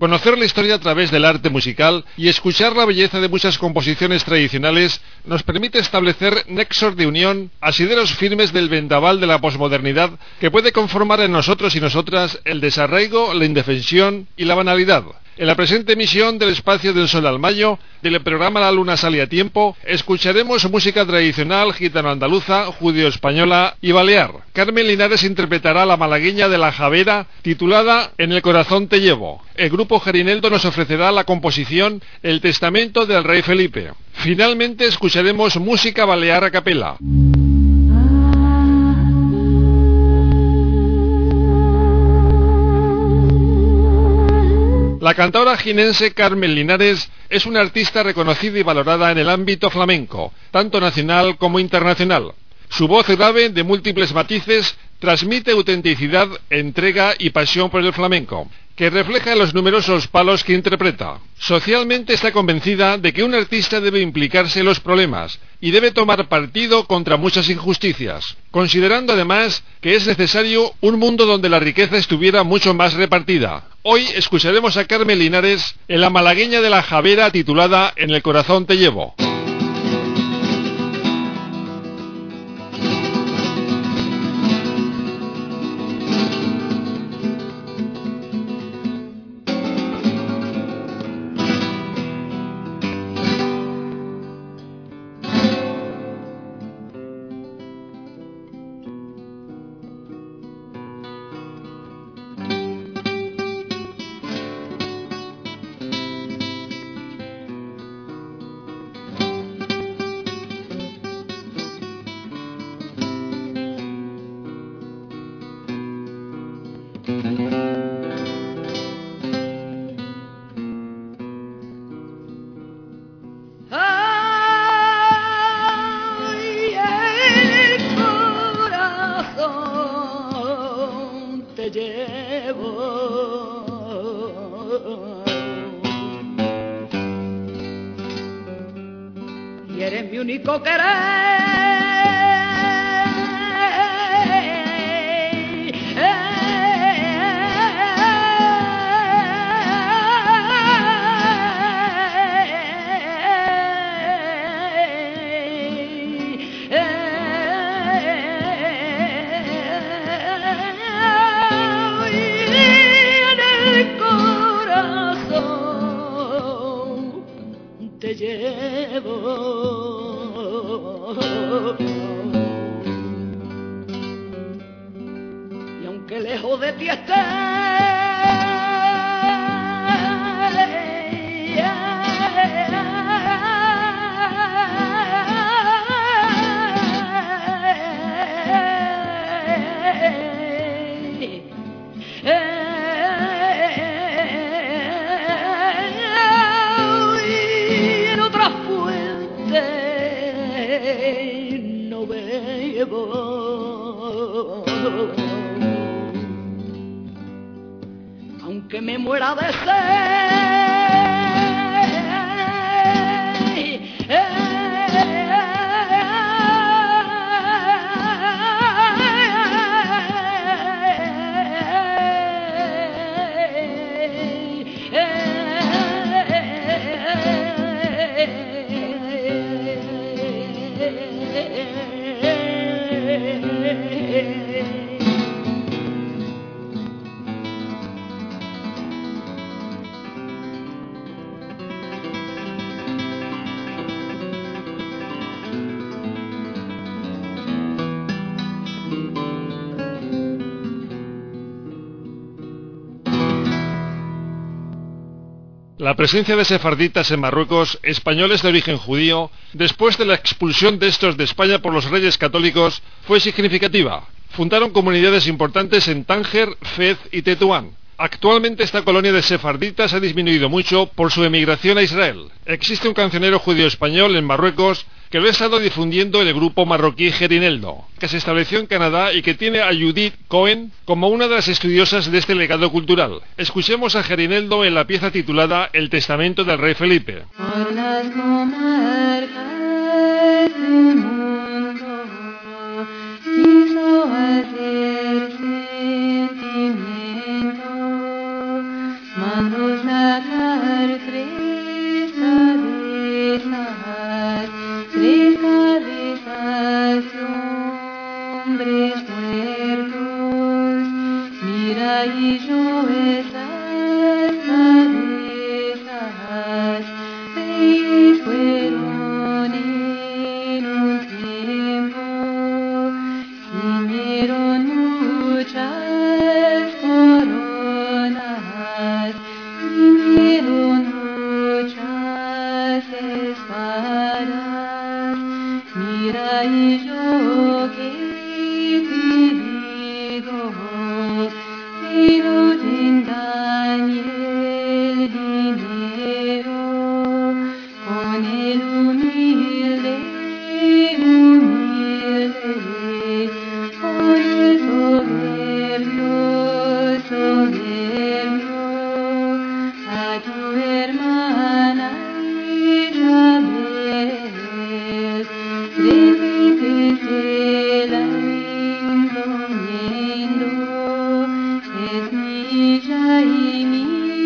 Conocer la historia a través del arte musical y escuchar la belleza de muchas composiciones tradicionales nos permite establecer nexos de unión, asideros firmes del vendaval de la posmodernidad que puede conformar en nosotros y nosotras el desarraigo, la indefensión y la banalidad. En la presente emisión del Espacio del Sol al Mayo, del programa La Luna sale a tiempo, escucharemos música tradicional gitano-andaluza, judío-española y balear. Carmen Linares interpretará la malagueña de La Javera, titulada En el corazón te llevo. El grupo Gerineldo nos ofrecerá la composición El testamento del rey Felipe. Finalmente escucharemos música balear a capela. La cantadora jinense Carmen Linares es una artista reconocida y valorada en el ámbito flamenco, tanto nacional como internacional. Su voz grave, de múltiples matices, transmite autenticidad, entrega y pasión por el flamenco, que refleja en los numerosos palos que interpreta. Socialmente está convencida de que un artista debe implicarse en los problemas y debe tomar partido contra muchas injusticias, considerando además que es necesario un mundo donde la riqueza estuviera mucho más repartida. Hoy escucharemos a Carmen Linares en la malagueña de La Javera titulada En el corazón te llevo. Y eres mi único querer. Te llevo y aunque lejos de ti esté, no bebo, aunque me muera de sed. La presencia de sefarditas en Marruecos, españoles de origen judío, después de la expulsión de estos de España por los reyes católicos, fue significativa. Fundaron comunidades importantes en Tánger, Fez y Tetuán. Actualmente esta colonia de sefarditas ha disminuido mucho por su emigración a Israel. Existe un cancionero judío español en Marruecos que lo ha estado difundiendo el grupo marroquí Gerineldo, que se estableció en Canadá y que tiene a Judith Cohen como una de las estudiosas de este legado cultural. Escuchemos a Gerineldo en la pieza titulada El testamento del rey Felipe. Por las comarcas del mundo quiso hacer sentimiento, manos mira y yo esas cabezas, reyes fueron en un tiempo, ciñeron muchas coronas, ciñeron muchas espadas. Mira y yo que te digo, que no te engañe el dinero, con el humilde, con el soberbio, a tu hermana Isabel, repítesela encomiendo, es mi hija y mi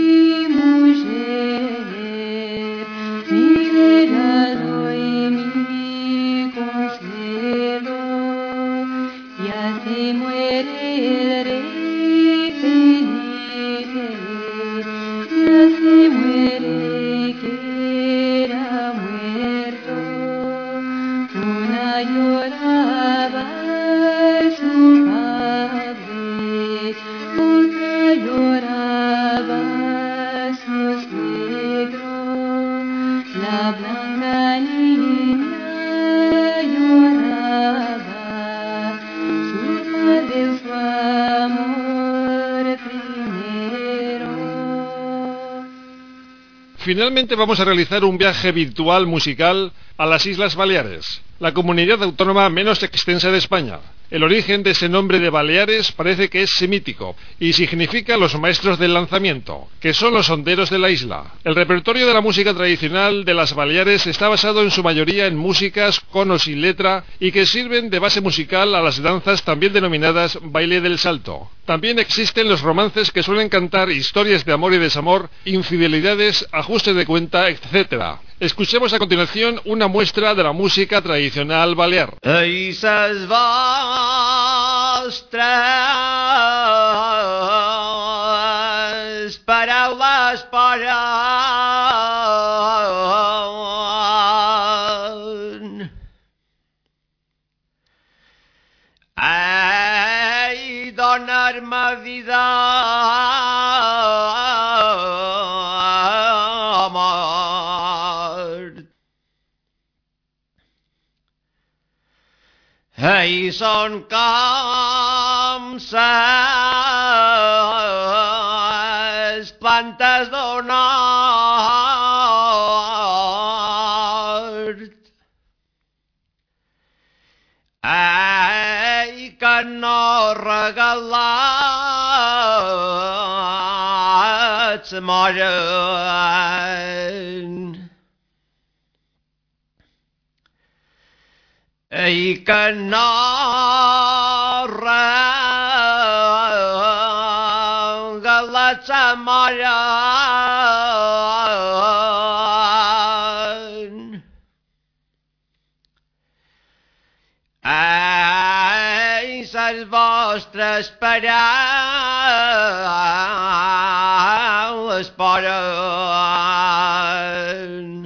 mujer, mi regalo y mi consuelo. Ya se muere el rey Felipe, ya se muere que era muerto. Una lloraba su padre, otra lloraba su suegro. La blanca niña lloraba su padre, su amor primero. Finalmente vamos a realizar un viaje virtual musical a las Islas Baleares, la comunidad autónoma menos extensa de España. El origen de ese nombre de Baleares parece que es semítico y significa los maestros del lanzamiento, que son los honderos de la isla. El repertorio de la música tradicional de las Baleares está basado en su mayoría en músicas con o sin letra y que sirven de base musical a las danzas también denominadas baile del salto. También existen los romances que suelen cantar historias de amor y desamor, infidelidades, ajuste de cuenta, etc. Escuchemos a continuación una muestra de la música tradicional balear. Esas vostres paraules poden. Ai, donar-me vida, mort. Ai, són com ses plantes d'un hort. Ai, que no regalats moren. I que no regalats moren. Ai, ses vostres paraules poden.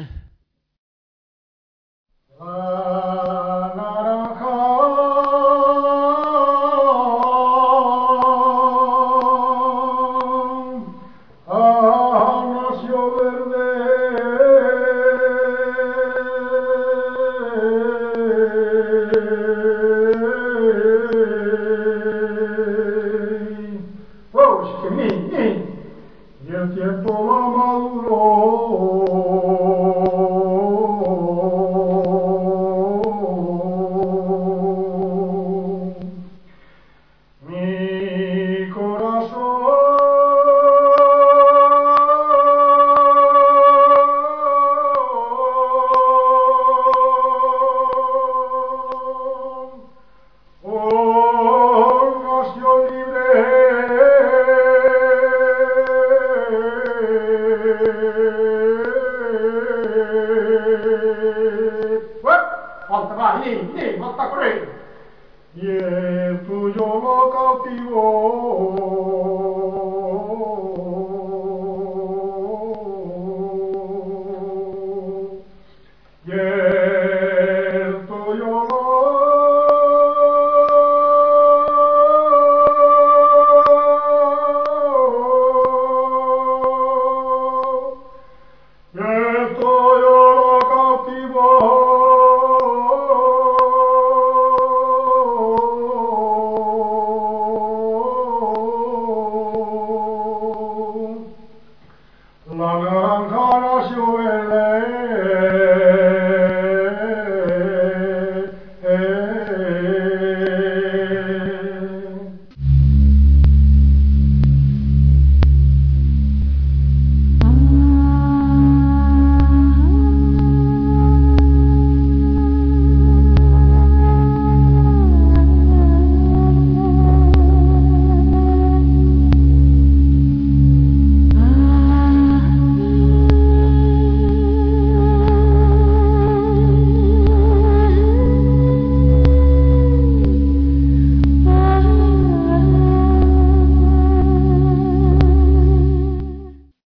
Y el tiempo